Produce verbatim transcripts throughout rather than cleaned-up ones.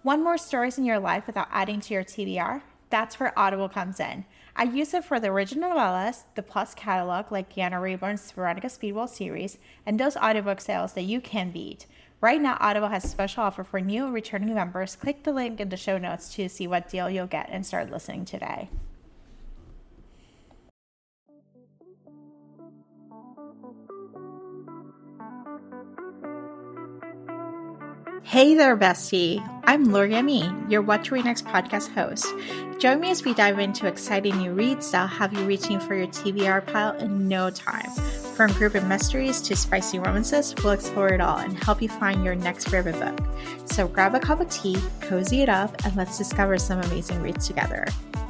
Want more stories in your life without adding to your T B R? That's where Audible comes in. I use it for the original novellas, the Plus catalog like Deanna Rayburn's Veronica Speedwell series, and those audiobook sales that you can beat. Right now, Audible has a special offer for new and returning members. Click the link in the show notes to see what deal you'll get and start listening today. Hey there, bestie. I'm Lori Ami, your What to Read Next podcast host. Join me as we dive into exciting new reads that'll have you reaching for your T B R pile in no time. From group mysteries to spicy romances, we'll explore it all and help you find your next favorite book. So grab a cup of tea, cozy it up, and let's discover some amazing reads together.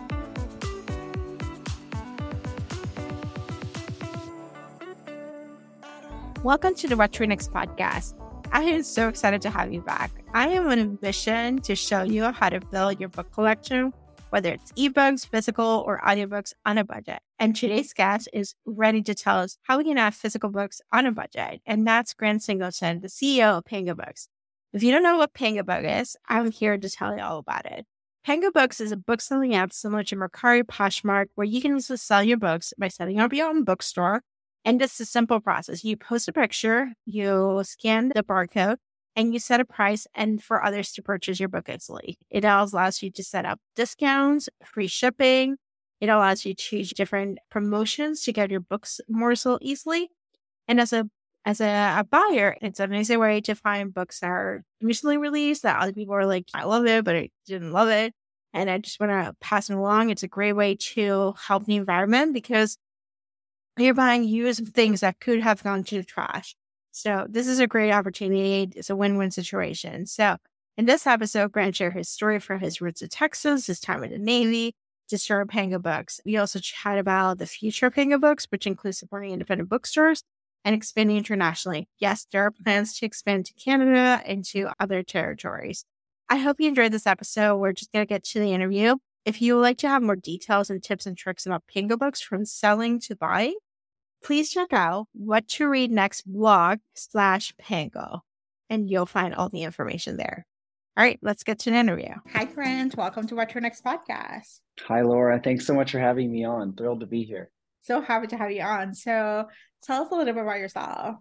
Welcome to the What to Read Next podcast. I am so excited to have you back. I am on a mission to show you how to build your book collection, whether it's ebooks, physical, or audiobooks on a budget. And today's guest is ready to tell us how we can have physical books on a budget. And that's Grant Singleton, the C E O of Pango Books. If you don't know what Pango Book is, I'm here to tell you all about it. Pango Books is a book selling app similar to Mercari, Poshmark, where you can just sell your books by setting up your own bookstore. And it's a simple process. You post a picture, you scan the barcode, and you set a price and for others to purchase your book easily. It allows you to set up discounts, free shipping. It allows you to choose different promotions to get your books more so easily. And as a as a, a buyer, it's an easy way to find books that are recently released that other people are like, I love it, but I didn't love it. And I just want to pass it along. It's a great way to help the environment because you're buying used things that could have gone to the trash. So this is a great opportunity. It's a win-win situation. So in this episode, Grant shared his story from his roots in Texas, his time in the Navy, to start Pango Books. We also chat about the future of Pango Books, which includes supporting independent bookstores and expanding internationally. Yes, there are plans to expand to Canada and to other territories. I hope you enjoyed this episode. We're just going to get to the interview. If you would like to have more details and tips and tricks about Pango Books from selling to buying, please check out What to Read Next blog slash Pango, and you'll find all the information there. All right, let's get to an interview. Hi, Grant. Welcome to What to Read Next podcast. Hi, Laura. Thanks so much for having me on. Thrilled to be here. So happy to have you on. So tell us a little bit about yourself.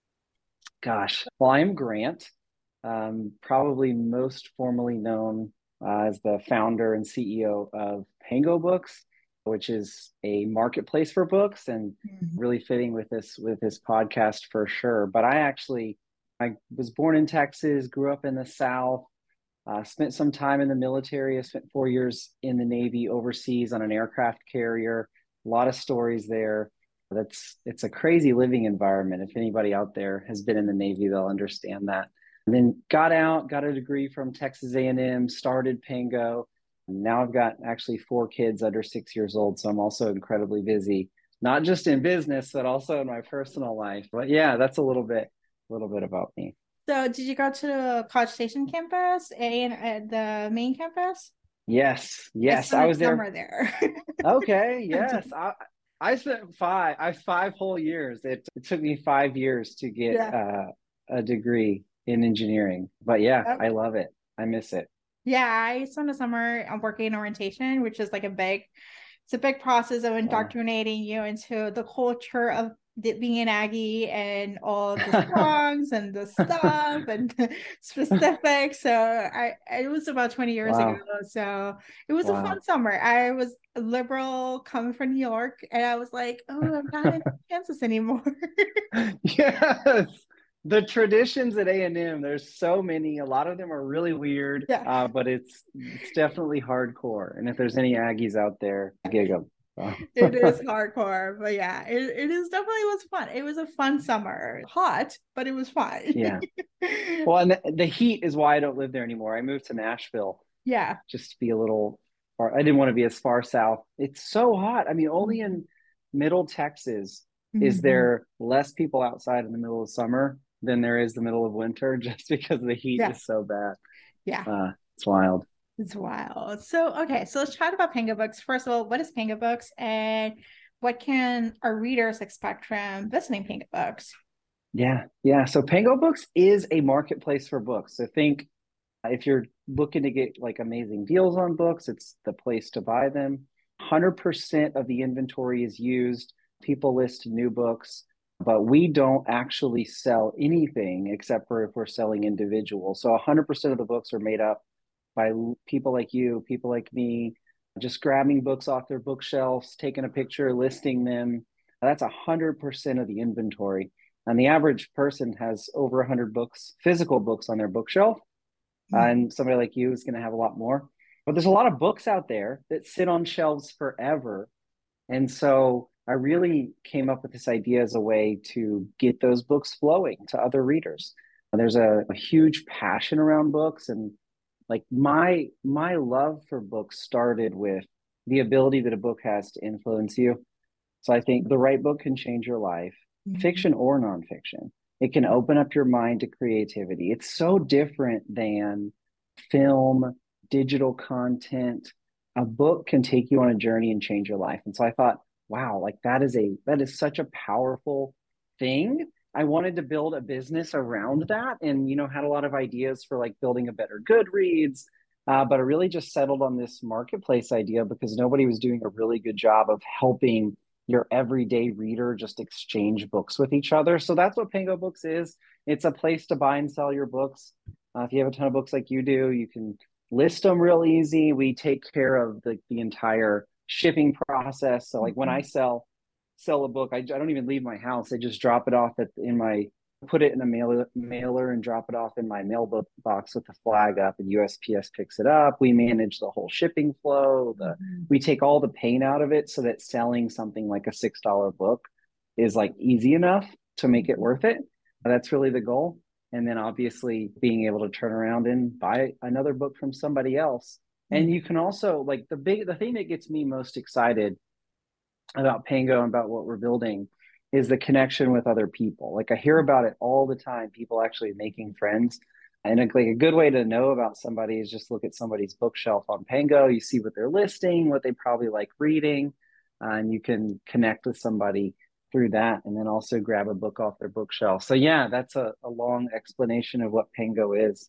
Gosh, well, I'm Grant, um, probably most formally known uh, as the founder and C E O of Pango Books, which is a marketplace for books and mm-hmm. really fitting with this with this podcast for sure. But I actually, I was born in Texas, grew up in the South, uh, spent some time in the military. I spent four years in the Navy overseas on an aircraft carrier. A lot of stories there. That's it's a crazy living environment. If anybody out there has been in the Navy, they'll understand that. And then got out, got a degree from Texas A and M, started Pango. Now I've got actually four kids under six years old, so I'm also incredibly busy, not just in business, but also in my personal life. But yeah, that's a little bit, a little bit about me. So did you go to the College Station campus and at the main campus? Yes, yes, I, I was there. Summer there. Okay, yes, I, I spent five, I five whole years. It, it took me five years to get yeah. uh, a degree in engineering, but yeah, okay. I love it. I miss it. Yeah, I spent a summer working in orientation, which is like a big, it's a big process of indoctrinating you into the culture of being an Aggie and all the songs and the stuff and the specifics. So I, it was about twenty years wow. ago. So it was wow. a fun summer. I was a liberal coming from New York, and I was like, oh, I'm not in Kansas anymore. Yes. The traditions at A and M, there's so many. A lot of them are really weird, yeah. uh, but it's it's definitely hardcore. And if there's any Aggies out there, gig them. So. It is hardcore, but yeah, it, it is definitely was fun. It was a fun summer. Hot, but it was fun. Yeah. Well, and the, the heat is why I don't live there anymore. I moved to Nashville. Yeah. Just to be a little far. I didn't want to be as far south. It's so hot. I mean, only in Middle Texas mm-hmm. is there less people outside in the middle of summer than there is the middle of winter, just because the heat yeah. is so bad. Yeah. Uh, it's wild. It's wild. So, okay. So let's chat about Pango Books. First of all, what is Pango Books and what can our readers expect from visiting Pango Books? Yeah. Yeah. So Pango Books is a marketplace for books. So think If you're looking to get like amazing deals on books, it's the place to buy them. one hundred percent of the inventory is used. People list new books, but we don't actually sell anything except for if we're selling individuals. So one hundred percent of the books are made up by people like you, people like me, just grabbing books off their bookshelves, taking a picture, listing them. That's one hundred percent of the inventory. And the average person has over one hundred books, physical books on their bookshelf. Uh, and somebody like you is going to have a lot more. But there's a lot of books out there that sit on shelves forever. And so I really came up with this idea as a way to get those books flowing to other readers. And there's a, a huge passion around books, and like my my love for books started with the ability that a book has to influence you. So I think the right book can change your life, mm-hmm. fiction or nonfiction. It can open up your mind to creativity. It's so different than film, digital content. A book can take you on a journey and change your life. And so I thought, wow, like that is a that is such a powerful thing. I wanted to build a business around that, and you know, had a lot of ideas for like building a better Goodreads. Uh, but I really just settled on this marketplace idea because nobody was doing a really good job of helping your everyday reader just exchange books with each other. So that's what Pango Books is. It's a place to buy and sell your books. Uh, if you have a ton of books like you do, you can list them real easy. We take care of the, the entire shipping process. So like when I sell sell a book, I, I don't even leave my house. I just drop it off at in my put it in a mailer mailer and drop it off in my mail box with the flag up, and U S P S picks it up. We manage the whole shipping flow. The mm-hmm. We take all the pain out of it so that selling something like a six dollar book is like easy enough to make it worth it. That's really the goal. And then obviously being able to turn around and buy another book from somebody else. Mm-hmm. And you can also like the big the thing that gets me most excited about Pango and about what we're building is the connection with other people. Like I hear about it all the time, people actually making friends. And like a good way to know about somebody is just look at somebody's bookshelf on Pango. You see what they're listing, what they probably like reading, uh, and you can connect with somebody through that, and then also grab a book off their bookshelf. So yeah, that's a, a long explanation of what Pango is.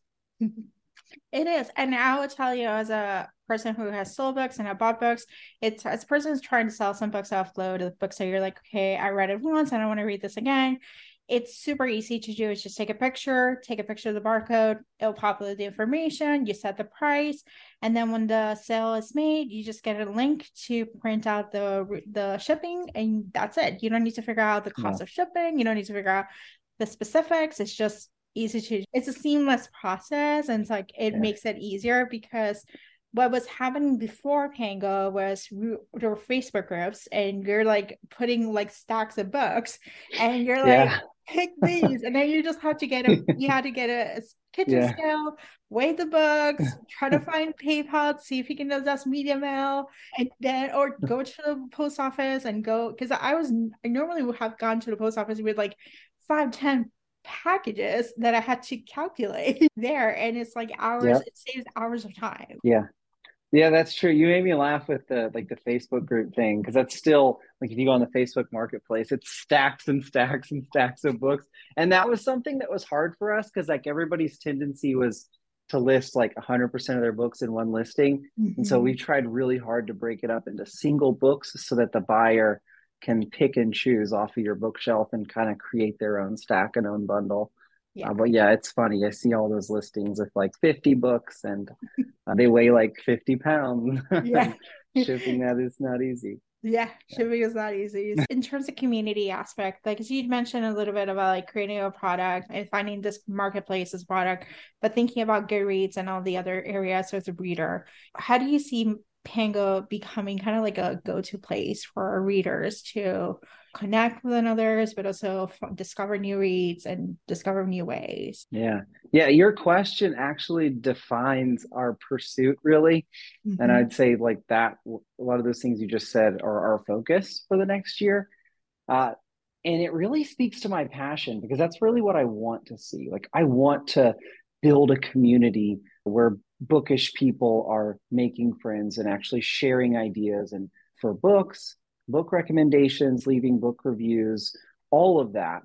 It is. And I will tell you, as a person who has sold books and have bought books, it's as a person who's trying to sell some books offload, the books that you're like, okay, I read it once, I don't want to read this again. It's super easy to do. It's just take a picture, take a picture of the barcode, it'll populate the information, you set the price, and then when the sale is made, you just get a link to print out the the shipping, and that's it. You don't need to figure out the cost yeah. of shipping. You don't need to figure out the specifics. It's just easy to, it's a seamless process, and it's like it yeah. makes it easier, because what was happening before Pango was there were Facebook groups, and you're like putting like stacks of books, and you're like yeah. pick these, and then you just have to get a you had to get a, a kitchen yeah. scale, weigh the books, try to find PayPal, see if you can adjust media mail, and then or go to the post office and go, because I was I normally would have gone to the post office with like five ten packages that I had to calculate there, and it's like hours yep. it saves hours of time. Yeah. Yeah, that's true. You made me laugh with the like the Facebook group thing, because that's still like if you go on the Facebook marketplace, it's stacks and stacks and stacks of books. And that was something that was hard for us, because like everybody's tendency was to list like one hundred percent of their books in one listing. Mm-hmm. And so we tried really hard to break it up into single books so that the buyer can pick and choose off of your bookshelf and kind of create their own stack and own bundle. Yeah. Uh, but yeah, it's funny. I see all those listings with like fifty books, and uh, they weigh like fifty pounds. Yeah. Shipping that is not easy. Yeah, shipping yeah. is not easy. In terms of community aspect, like as you mentioned a little bit about like creating a product and finding this marketplace as product, but thinking about Goodreads and all the other areas as a reader, how do you see Pango becoming kind of like a go-to place for our readers to connect with others, but also f- discover new reads and discover new ways? Yeah. Yeah. Your question actually defines our pursuit, really. Mm-hmm. And I'd say like that, a lot of those things you just said are our focus for the next year. Uh, and it really speaks to my passion, because that's really what I want to see. Like I want to build a community where bookish people are making friends and actually sharing ideas, and for books, book recommendations, leaving book reviews, all of that.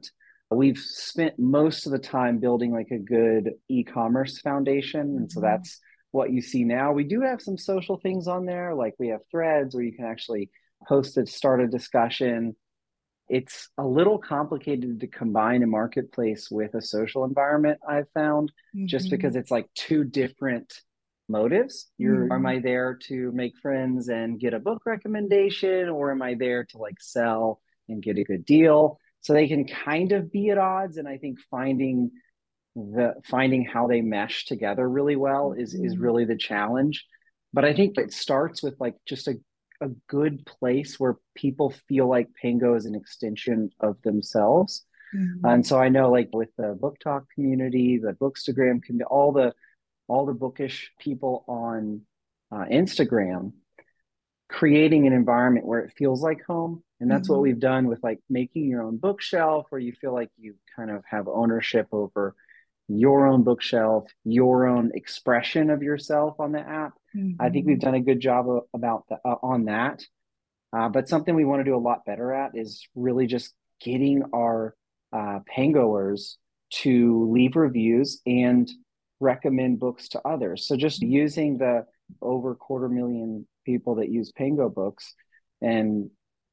We've spent most of the time building like a good e-commerce foundation. And so Mhm. that's what you see now. We do have some social things on there, like we have threads where you can actually post it, start a discussion. It's a little complicated to combine a marketplace with a social environment, I've found, just because Mhm. it's like two different motives. You're, am Mhm. I there to make friends and get a book recommendation, or am I there to like sell and get a good deal? So they can kind of be at odds. And I think finding the finding how they mesh together really well is is Mhm. really the challenge. But I think it starts with like just a a good place where people feel like Pango is an extension of themselves. And Mhm. so I know like with the book talk community, the bookstagram community, all the all the bookish people on uh, Instagram, creating an environment where it feels like home. And that's what Mhm. we've done with like making your own bookshelf where you feel like you kind of have ownership over your own bookshelf, your own expression of yourself on the app. I think we've Mhm. done a good job of, about the, uh, on that. Uh, but something we want to do a lot better at is really just getting our uh, Pangoers to leave reviews and recommend books to others. So just using the over quarter million people that use Pango books and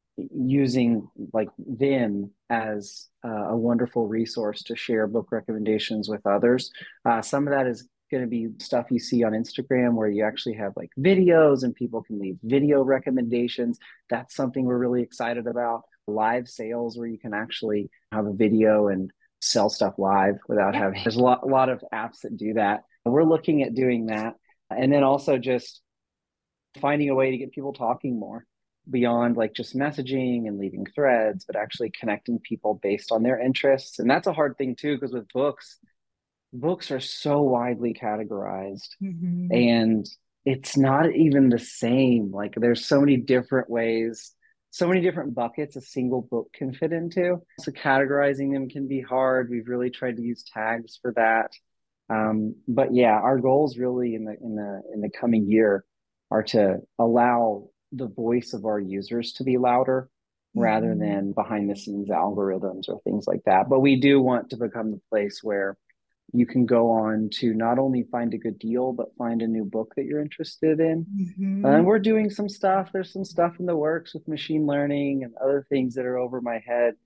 using like them as uh, a wonderful resource to share book recommendations with others. Uh, some of that is going to be stuff you see on Instagram where you actually have like videos and people can leave video recommendations. That's something we're really excited about. Live sales where you can actually have a video and sell stuff live without Yeah. having, there's a lot, a lot of apps that do that. We're looking at doing that. And then also just finding a way to get people talking more beyond like just messaging and leaving threads, but actually connecting people based on their interests. And that's a hard thing too, because with books, books are so widely categorized Mhm. and it's not even the same. Like there's so many different ways, so many different buckets a single book can fit into. So categorizing them can be hard. We've really tried to use tags for that. Um, but yeah, our goals really in the in the in the coming year are to allow the voice of our users to be louder rather Mhm. than behind the scenes algorithms or things like that. But we do want to become the place where you can go on to not only find a good deal, but find a new book that you're interested in. And Mhm. we're doing some stuff. There's some stuff in the works with machine learning and other things that are over my head.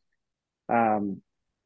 Um,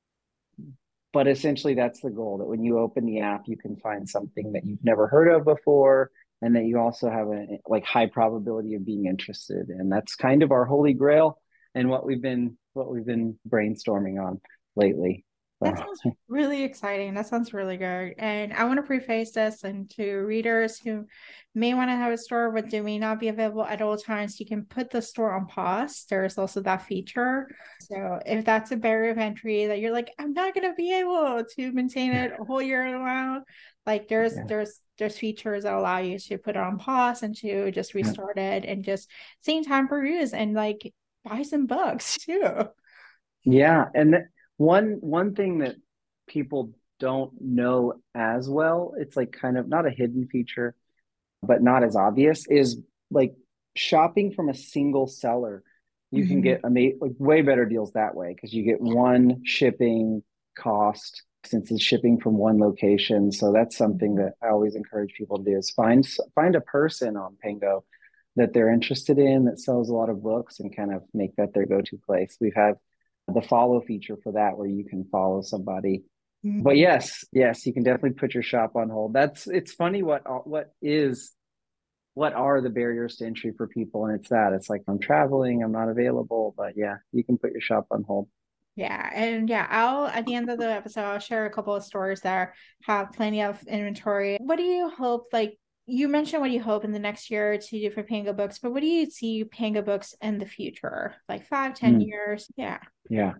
but essentially, that's the goal that when you open the app, you can find something that you've never heard of before and that you also have a like high probability of being interested in. That's kind of our holy grail and what we've been what we've been brainstorming on lately. That So sounds really exciting. That sounds really good. And I want to preface this and to readers who may want to have a store but they may not be available at all times. You can put the store on pause. There's also that feature. So if that's a barrier of entry that you're like, I'm not gonna be able to maintain it a whole year around, like there's yeah, there's there's features that allow you to put it on pause and to just yeah. restart it and just same time for use and like buy some books too. Yeah, and th- one one thing that people don't know as well, it's like kind of not a hidden feature, but not as obvious, is like shopping from a single seller. You can Mhm. get ama- like way better deals that way because you get one shipping cost since it's shipping from one location. So that's something Mhm. that I always encourage people to do is find find a person on Pango that they're interested in that sells a lot of books and kind of make that their go-to place. We've had the follow feature for that where you can follow somebody. But Mhm. yes, yes, you can definitely put your shop on hold. That's it's funny what what is what are the barriers to entry for people, and it's that it's like I'm traveling, I'm not available, but yeah, you can put your shop on hold. Yeah, and yeah, I'll at the end of the episode, I'll share a couple of stores that have plenty of inventory. What do you hope, like you mentioned what you hope in the next year to do for Pango Books, but what do you see Pango Books in the future? Like five, ten Mm, years? Yeah. yeah,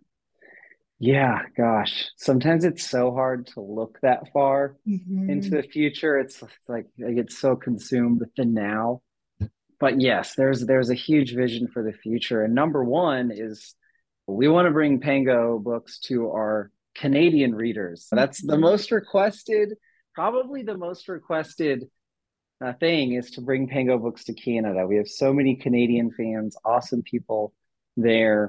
yeah, gosh, sometimes it's so hard to look that far into Hmm. the future. It's like I get so consumed with the now. But yes, there's there's a huge vision for the future, and number one is we want to bring Pango books to our Canadian readers. That's the Hmm. most requested, probably the most requested uh, thing is to bring Pango books to Canada. We have so many Canadian fans, awesome people there.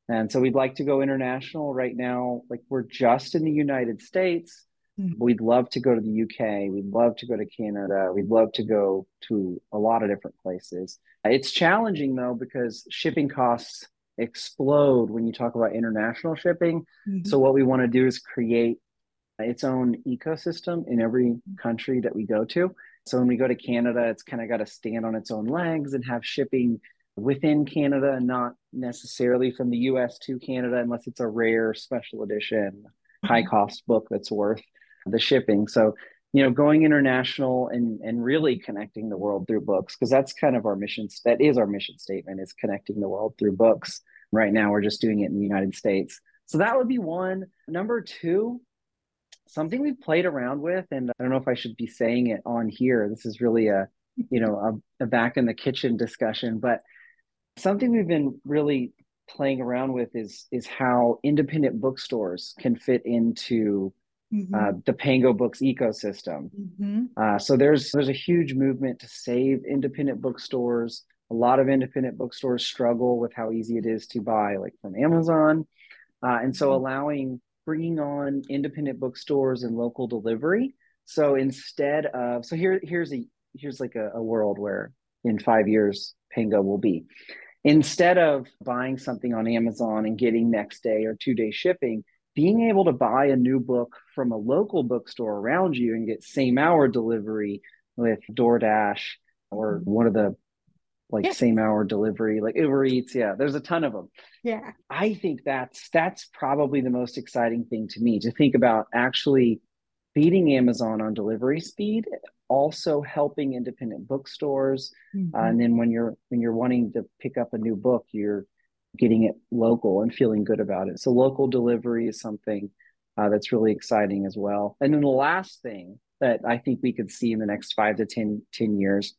And so we'd like to go international right now. Like we're just in the United States. We'd love to go to the U K. We'd love to go to Canada. We'd love to go to a lot of different places. It's challenging though, because shipping costs explode when you talk about international shipping. Mm-hmm. So what we want to do is create its own ecosystem in every country that we go to. So when we go to Canada, it's kind of got to stand on its own legs and have shipping within Canada and not necessarily from the U S to Canada unless it's a rare special edition, high cost book that's worth the shipping. So, you know, going international and and really connecting the world through books, because that's kind of our mission. That is our mission statement, is connecting the world through books. Right now, we're just doing it in the United States. So that would be one. Number two, something we've played around with, and I don't know if I should be saying it on here. This is really a, you know, a, a back in the kitchen discussion, but something we've been really playing around with is is how independent bookstores can fit into Mm-hmm. uh, the Pango Books ecosystem. Mm-hmm. Uh, so there's there's a huge movement to save independent bookstores. A lot of independent bookstores struggle with how easy it is to buy, like from Amazon, uh, and so allowing bringing on independent bookstores and local delivery. So instead of so here here's a here's like a, a world where in five years Pango will be. Instead of buying something on Amazon and getting next day or two day shipping, being able to buy a new book from a local bookstore around you and get same hour delivery with DoorDash or one of the like Yeah. same hour delivery, like Uber Eats. Yeah, there's a ton of them. Yeah. I think that's that's probably the most exciting thing to me, to think about actually beating Amazon on delivery speed, also helping independent bookstores. Mm-hmm. Uh, and then when you're when you're wanting to pick up a new book, you're getting it local and feeling good about it. So local delivery is something uh, that's really exciting as well. And then the last thing that I think we could see in the next five to ten, ten years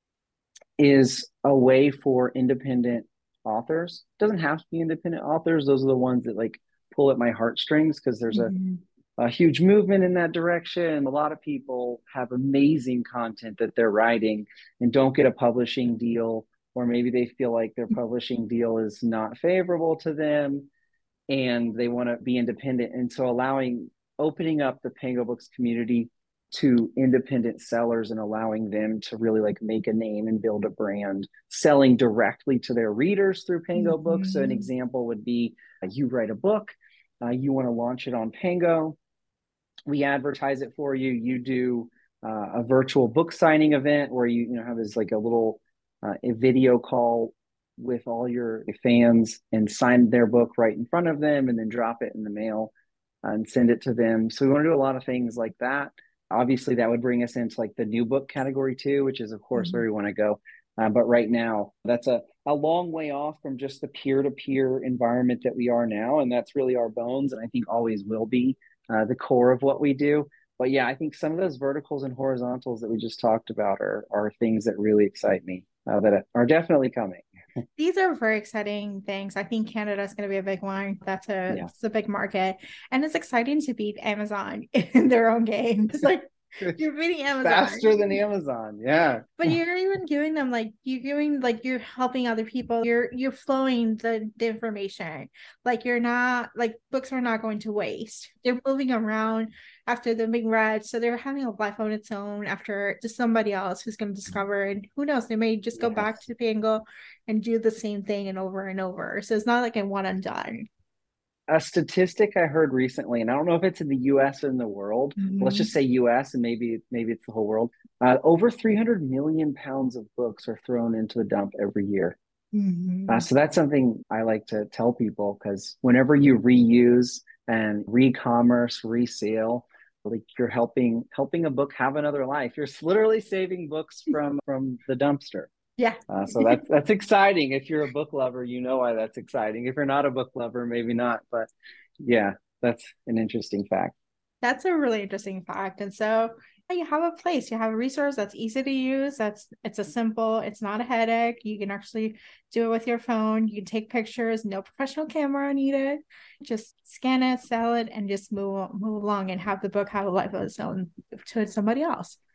is a way for independent authors. It doesn't have to be independent authors. Those are the ones that like pull at my heartstrings, because there's mm-hmm. a, a huge movement in that direction. A lot of people have amazing content that they're writing and don't get a publishing deal, or maybe they feel like their publishing deal is not favorable to them and they want to be independent. And so allowing, opening up the Pango Books community to independent sellers and allowing them to really like make a name and build a brand, selling directly to their readers through Pango mm-hmm. Books. So an example would be uh, you write a book, uh, you want to launch it on Pango, we advertise it for you, you do uh, a virtual book signing event where you, you know, have this like a little uh, a video call with all your fans and sign their book right in front of them and then drop it in the mail and send it to them. So we want to do a lot of things like that. Obviously, that would bring us into like the new book category too, which is, of course, mm-hmm. where we want to go. Uh, but right now, that's a, a long way off from just the peer-to-peer environment that we are now. And that's really our bones, and I think always will be uh, the core of what we do. But yeah, I think some of those verticals and horizontals that we just talked about are, are things that really excite me, uh, that are definitely coming. These are very exciting things. I think Canada is going to be a big one. That's a, yeah. It's a big market. And it's exciting to beat Amazon in their own game. It's like you're beating Amazon. Faster than Amazon. Yeah. But you're even giving them like, you're giving, like you're helping other people. You're, you're flowing the, the information. Like you're not, like books are not going to waste. They're moving around after them being read. So they're having a life on its own after just somebody else who's going to discover. And who knows, they may just go yes. back to Pango and do the same thing and over and over. So it's not like a one and done. A statistic I heard recently, and I don't know if it's in the U S or in the world, mm-hmm. let's just say U S and maybe maybe it's the whole world. Uh, over three hundred million pounds of books are thrown into the dump every year. Mm-hmm. Uh, so that's something I like to tell people, because whenever you reuse and re-commerce, resale, like you're helping helping a book have another life. You're literally saving books from from the dumpster. Yeah. Uh, so that's that's exciting. If you're a book lover, you know why that's exciting. If you're not a book lover, maybe not. But yeah, that's an interesting fact. That's a really interesting fact. And so you have a place, you have a resource that's easy to use. That's it's a simple, it's not a headache. You can actually do it with your phone. You can take pictures, no professional camera needed. Just scan it, sell it, and just move move along and have the book have a life of its own to somebody else.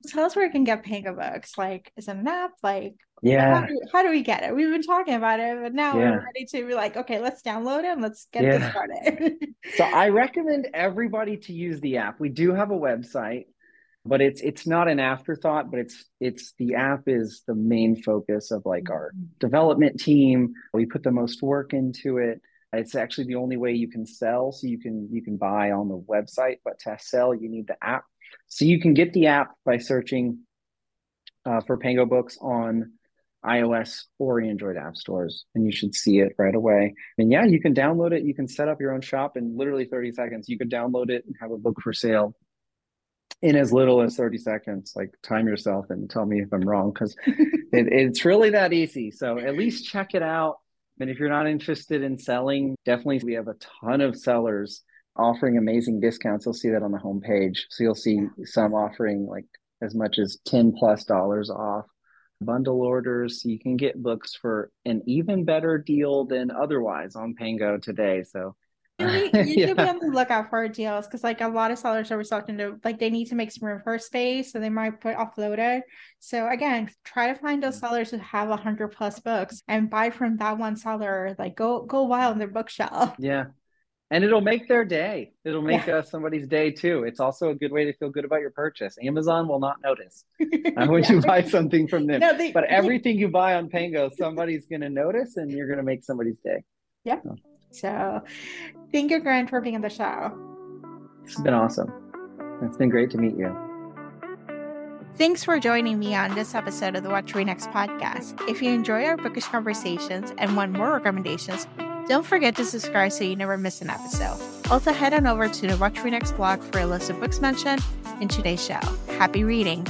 Tell us where we can get Pango Books. Like, is it an app? Like, how Yeah, do, how do we get it? We've been talking about it, but now we're yeah, ready to be like, okay, let's download it and let's get this yeah. started. So I recommend everybody to use the app. We do have a website, but it's it's not an afterthought, but it's it's the app is the main focus of like our development team. We put the most work into it. It's actually the only way you can sell. So you can you can buy on the website, but to sell, you need the app. So you can get the app by searching uh, for Pango Books on iOS or Android app stores, and you should see it right away. And yeah, you can download it. You can set up your own shop in literally thirty seconds. You could download it and have a book for sale in as little as thirty seconds. Like, time yourself and tell me if I'm wrong, because it, it's really that easy. So at least check it out. And if you're not interested in selling, definitely we have a ton of sellers offering amazing discounts. You'll see that on the homepage. So you'll see some offering like as much as ten plus dollars off bundle orders. So you can get books for an even better deal than otherwise on Pango today. So And we you should be yeah. on the lookout for deals because like a lot of sellers are reluctant to like they need to make some room for space, so they might put offload it. So again, try to find those sellers who have a hundred plus books and buy from that one seller. Like go go wild on their bookshelf. Yeah. And it'll make their day. It'll make Yeah. uh, somebody's day too. It's also a good way to feel good about your purchase. Amazon will not notice uh, when Yeah. you buy something from them. No, they, But they everything you buy on Pango, somebody's going to notice and you're going to make somebody's day. yeah. So, So thank you, Grant, for being on the show. it's been awesome. It's been great to meet you. Thanks for joining me on this episode of the What to Read Next podcast. If you enjoy our bookish conversations and want more recommendations, don't forget to subscribe so you never miss an episode. Also, head on over to the What to Read Next blog for a list of books mentioned in today's show. Happy reading!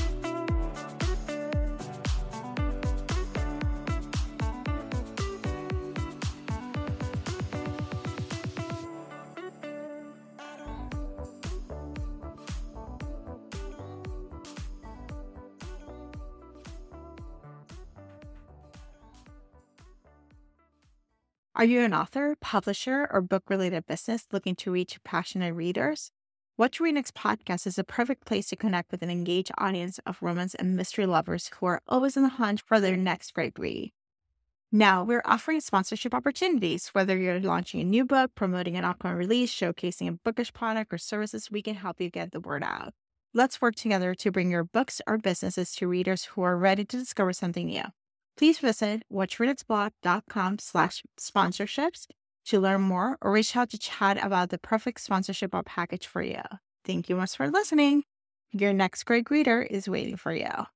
Are you an author, publisher, or book-related business looking to reach passionate readers? What to Read Next podcast is a perfect place to connect with an engaged audience of romance and mystery lovers who are always on the hunt for their next great read. Now, we're offering sponsorship opportunities. Whether you're launching a new book, promoting an upcoming release, showcasing a bookish product or services, we can help you get the word out. Let's work together to bring your books or businesses to readers who are ready to discover something new. Please visit whattoreadnextblog.com slash sponsorships to learn more or reach out to chat about the perfect sponsorship or package for you. Thank you much for listening. Your next great reader is waiting for you.